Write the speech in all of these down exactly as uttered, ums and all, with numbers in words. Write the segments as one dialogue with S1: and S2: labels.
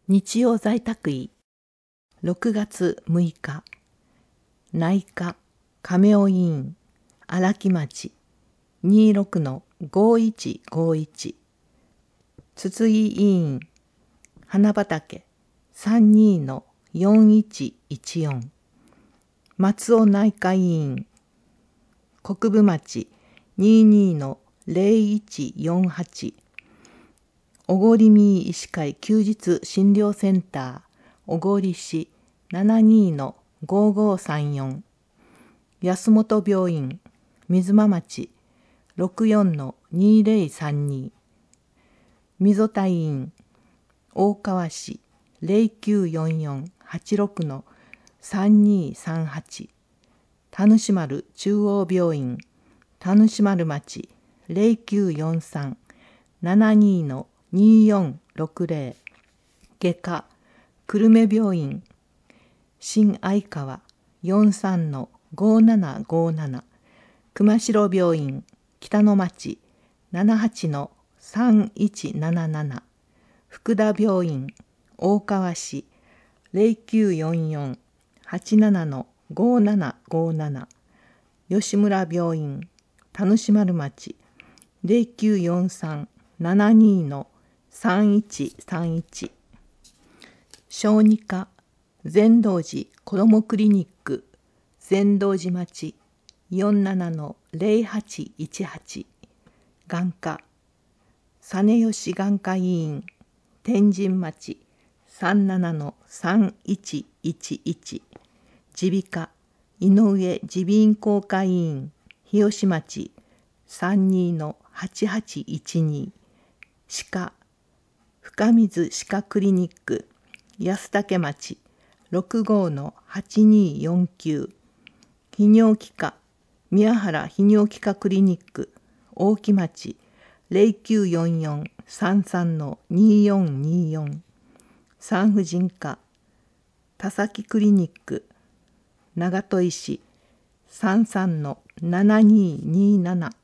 S1: 日曜在宅医ろくがつむいか内科亀尾医院荒木町 にじゅうろくのごいちごいち 筒井医院花畑 さんじゅうにのよんいちいちよん 松尾内科医院国分町 にじゅうにのぜろいちよんはち小郡民医師会休日診療センター小郡市 ななじゅうにのごごさんよん 安本病院水間町 ろくじゅうよんのにぜろさんに 溝田医院大川市 ぜろきゅうよんよんはちろくのさんにさんはち 田主丸中央病院田主丸町 ぜろきゅうよんさんななにのによんろくぜろ 外科久留米病院新相川 よんさんのごななごなな 熊代病院北野町 ななはちのさんいちなななな 福田病院大川市 ぜろきゅうよんよんはちななのごななごなな 吉村病院田主丸町 ぜろきゅうよんさんななにのさんいちさんいち 小児科善道寺子どもクリニック善道寺町 よんななのぜろはちいちはち 眼科実吉眼科医院天神町 さんななのさんいちいちいち 耳鼻科井上耳鼻咽喉科医院日吉町 さんじゅうにのはちはちいちに 歯科深水歯科クリニック安武町 ろくじゅうごのはちによんきゅう 泌尿器科宮原泌尿器科クリニック大木町 ぜろきゅうよんよんさんさんのによんによん 産婦人科田崎クリニック長門市 さんさんのななにになな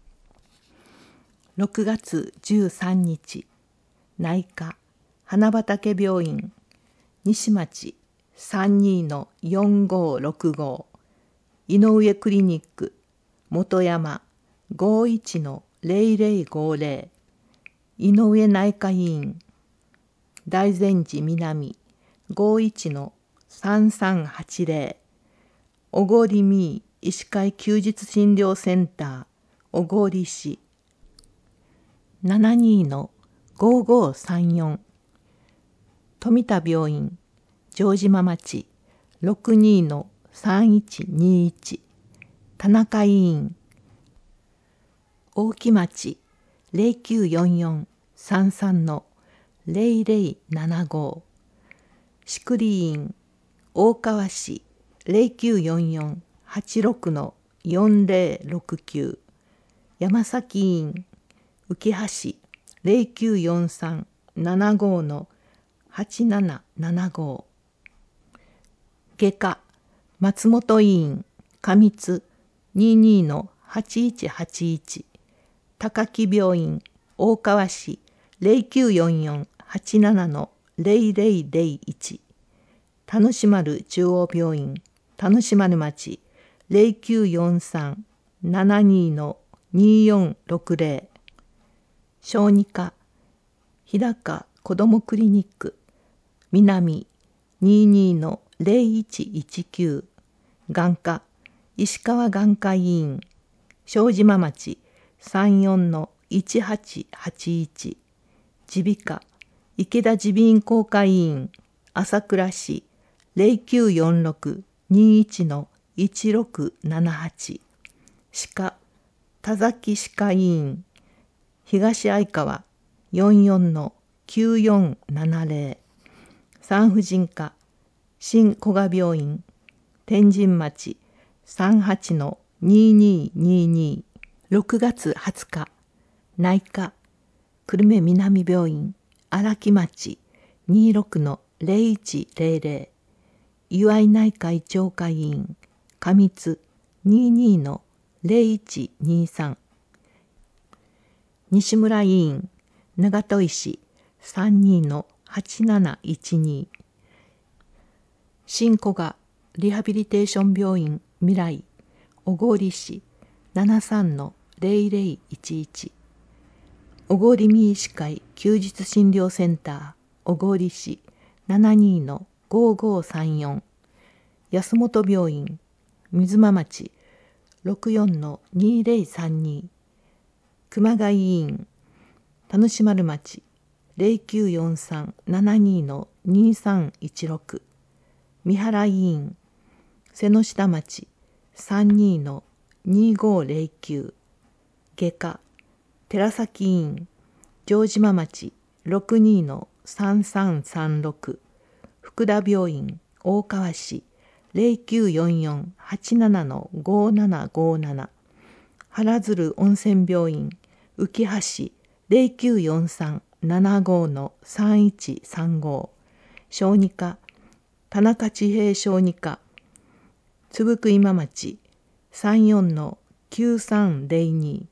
S1: ろくがつじゅうさんにち内科花畑病院西町 さんじゅうにのよんごろくご 井上クリニック本山 ごいちのぜろぜろごぜろ 井上内科医院大善寺南 ごいちのさんさんはちぜろ 小郡民医師会休日診療センター小郡市 ななじゅうにのごごさんよん 富田病院城島町 ろくじゅうにのさんいちにいち 田中医院大木町 ぜろきゅうよんよんさんさんのぜろぜろななご しくり医院大川市 ぜろきゅうよんよんはちろくのよんぜろろくきゅう 山崎医院浮橋 ぜろきゅうよんさんななごのはちななななご 外科松本医院上津 にじゅうにのはちいちはちいち 高木病院大川市 ぜろきゅうよんよんはちななのぜろぜろぜろいち 田主丸中央病院田主丸町 ぜろきゅうよんさんななにのによんろくぜろ 小児科日高子どもクリニック南 にじゅうにのぜろいちいちきゅう 眼科石川眼科医院正島町 さんじゅうよんのいちはちはちいち 耳鼻科池田耳鼻咽喉科医院朝倉市 ぜろきゅうよんろくにいちのいちろくななはち 歯科田崎歯科医院東相川 よんじゅうよんのきゅうよんななぜろ 産婦人科新古賀病院天神町 さんじゅうはちのにににに ろくがつはつか内科久留米南病院荒木町 にじゅうろくのぜろいちぜろぜろ 岩井内科胃腸科医院上津 にじゅうにのぜろいちにさん 西村医院長門医師 さんじゅうにのはちなないちに。新古賀リハビリテーション病院未来小郡市 ななさんのぜろぜろいちいち。小郡見医師会休日診療センター小郡市 ななにのごごさんよん。安本病院水間町 ろくよんのにぜろさんに。熊谷医院田主丸町 ぜろきゅうよんさんななにのにさんいちろく。三原医院瀬野下町 さんにのにごぜろきゅう。外科寺崎医院城島町 ろくにのさんさんさんろく。福田病院大川市 ぜろきゅうよんよんはちななのごななごなな。原鶴温泉病院浮橋 ぜろきゅうよんさんななごのさんいちさんご。小児科田中千平小児科津久今町 さんよんのきゅうさんぜろに。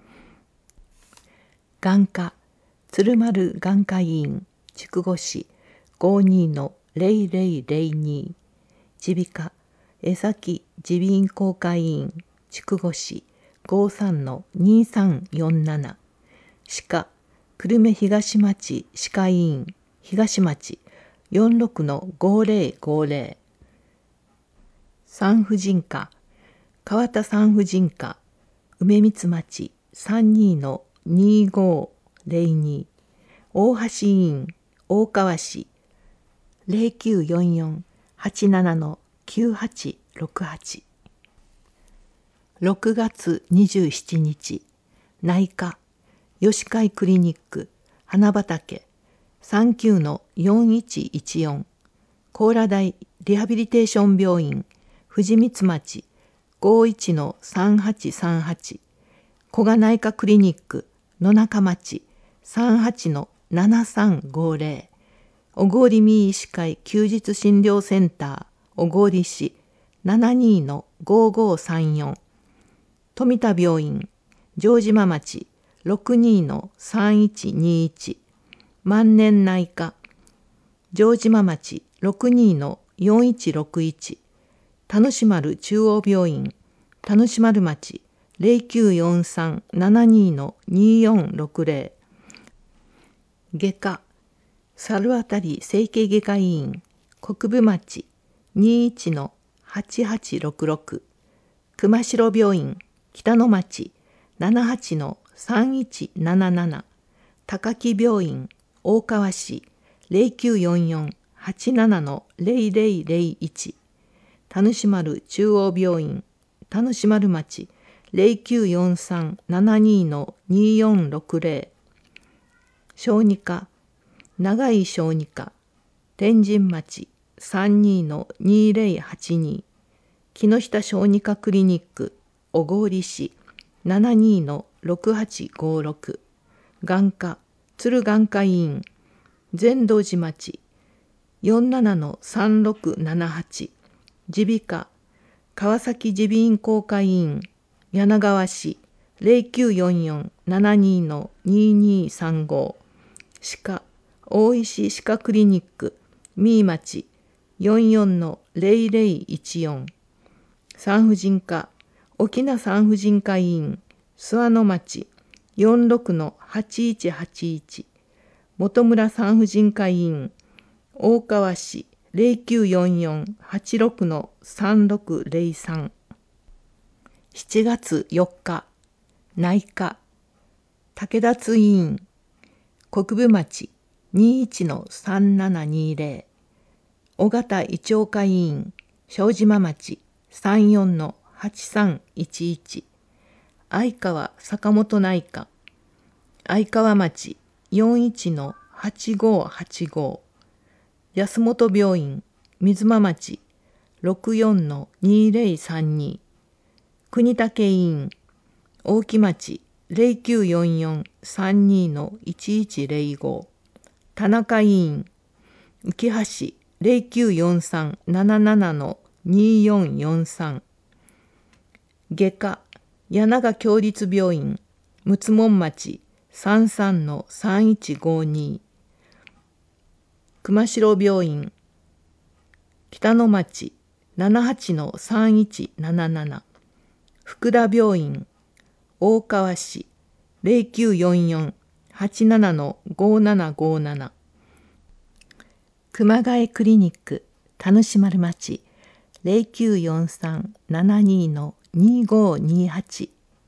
S1: 眼科鶴丸眼科医院筑後市 ごにのぜろぜろぜろに。耳鼻科江崎耳鼻咽喉科医院筑後市 ごさんのにさんよんなな。歯科久留米東町歯科医院東町 よんろくのごぜろごぜろ。産婦人科川田産婦人科梅光町 さんにのにごぜろに。大橋医院大川市 ぜろきゅうよんよんはちななのきゅうはちろくはち。ろくがつにじゅうしちにち内科吉海クリニック花畑 さんきゅうのよんいちいちよん。高麗大リハビリテーション病院藤光町 ごいちのさんはちさんはち。古賀内科クリニック野中町 さんはちのななさんごぜろ。小郡見医師会休日診療センター小郡市 ななにのごごさんよん。富田病院城島町 ろくにのさんいちにいち。万年内科城島町 ろくにのよんいちろくいち。田主丸中央病院田主丸町 ぜろきゅうよんさんななにのによんろくぜろ。外科猿渡整形外科医院国分町 にいちのはちはちろくろく。熊代病院北野町 ななはちのさんいちなななな。高木病院大川市 ぜろきゅうよんよんはちななのぜろぜろぜろいち。田主丸中央病院田主丸町 ぜろきゅうよんさんななにのによんろくぜろ。小児科長井小児科天神町 さんにのにぜろはちに。木下小児科クリニック小郡市 ななにのろくはちごろく。眼科鶴眼科医院善道寺町 よんななのさんろくななはち。耳鼻科川崎耳鼻咽喉科医院柳川市 ぜろきゅうよんよんななにのににさんご。歯科大石歯科クリニック三井町 よんよんのぜろぜろいちよん。産婦人科沖縄産婦人科医院諏訪野町 よんろくのはちいちはちいち。本村産婦人科医院大川市 ぜろきゅうよんよんはちろくのさんろくぜろさん。しちがつよっか内科武田津医院国分町 にいちのさんななにぜろ。尾形胃腸科医院庄島町 さんよんのはちさんいちいち。相川坂本内科相川町 よんいちのはちごはちご。安本病院水間町 ろくよんのにぜろさんに。国武医院大木町 ぜろきゅうよんよんさんにのいちいちぜろご。田中医院浮橋 ぜろきゅうよんさんななななのによんよんさん。外科柳川共立病院陸奥門町 さんさんのさんいちごに。 熊代病院、北野町 ななはちのさんいちなななな、福田病院、大川市 ゼロきゅうよんよん はちななのごななごなな、熊谷クリニック、田主丸町 ゼロきゅうよんさん ななにのにごにはち、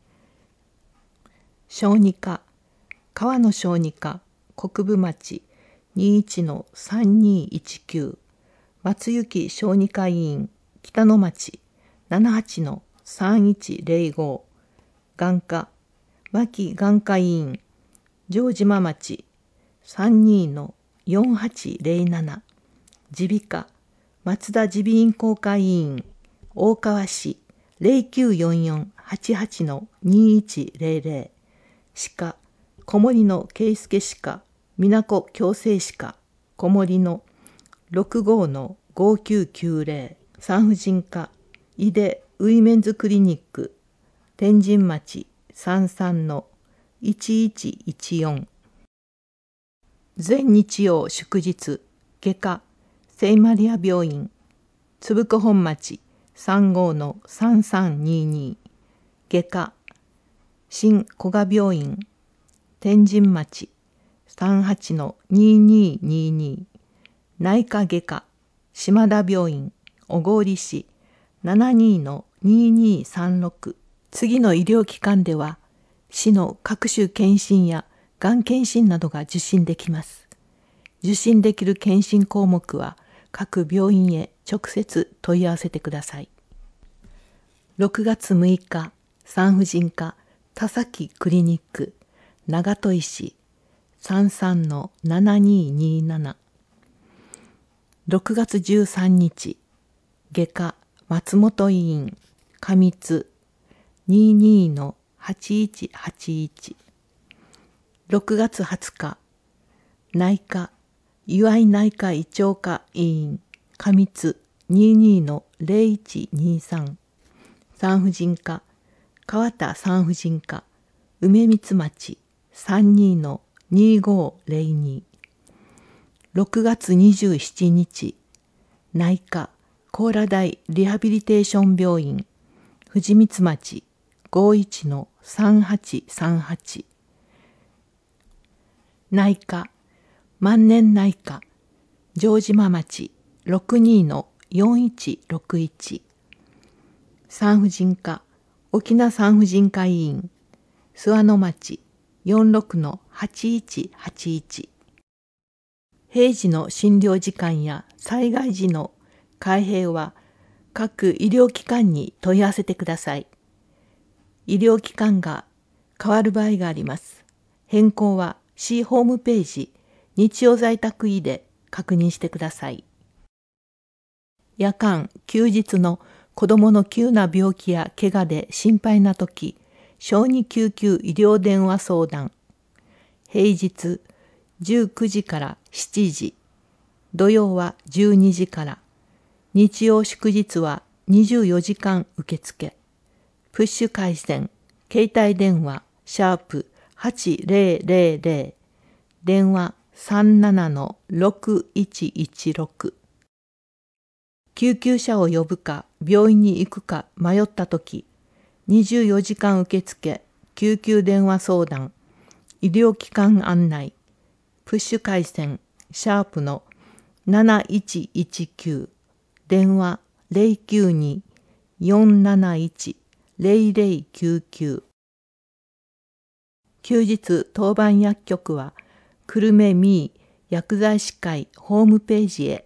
S1: 小児科、川野小児科、国分町 にじゅういちのさんにいちきゅう、松雪小児科医院、北野町 ななはちのさんいちゼロご、眼科、牧眼科医院、城島町 さんじゅうにのよんはちゼロなな、耳鼻科、松田耳鼻咽喉科医院、大川市 ゼロきゅうよんよん はちはちのにいちゼロゼロ、歯科、小森の圭介歯科、美奈子矯正歯科、小森のろくごのごきゅうきゅうゼロ、産婦人科、井出ウィメンズクリニック、天神町 さんじゅうさんのいちいちいちよん、全日曜祝日、外科、聖マリア病院、つぶこ本町 さんじゅうごのさんさんにに、外科、新古賀病院、天神町 さんじゅうはちのにににに、内科外科、島田病院、小郡市 ななにのににさんろく、次の医療機関では、市の各種検診やがん検診などが受診できます。受診できる検診項目は、各病院へ直接問い合わせてください。ろくがつむいか、産婦人科、田崎クリニック、長門医師 さんじゅうさんのななにになな、ろくがつじゅうさんにち、外科、松本医院、上津 にじゅうにのはちいちはちいち、ろくがつはつか、内科、岩井内科胃腸科医院、上津 にじゅうにのゼロいちにさん、産婦人科、川田産婦人科、梅光町 さんじゅうにのにごゼロに、ろくがつにじゅうしちにち、内科、高良台リハビリテーション病院、藤光町 ごじゅういちのさんはちさんはち、内科、万年内科、城島町 ろくじゅうにのよんいちろくいち、産婦人科、沖縄産婦人科医院、諏訪野町 よんじゅうろくのはちいちはちいち、平時の診療時間や災害時の開閉は各医療機関に問い合わせてください。医療機関が変わる場合があります。変更は市ホームページ日曜在宅医で確認してください。夜間、休日の子どもの急な病気や怪我で心配なとき、小児救急医療電話相談。平日じゅうくじからしちじ、土曜はじゅうにじから、日曜祝日はにじゅうよじかん受付。プッシュ回線、携帯電話、シャープはちぜろぜろぜろ、電話さんななのろくいちいちろく。救急車を呼ぶか病院に行くか迷ったとき、にじゅうよじかん受付、救急電話相談、医療機関案内、プッシュ回線、シャープのなないちいちきゅう、電話ゼロきゅうに よんなないち ゼロゼロきゅうきゅう。休日当番薬局は、久留米ミー薬剤師会ホームページへ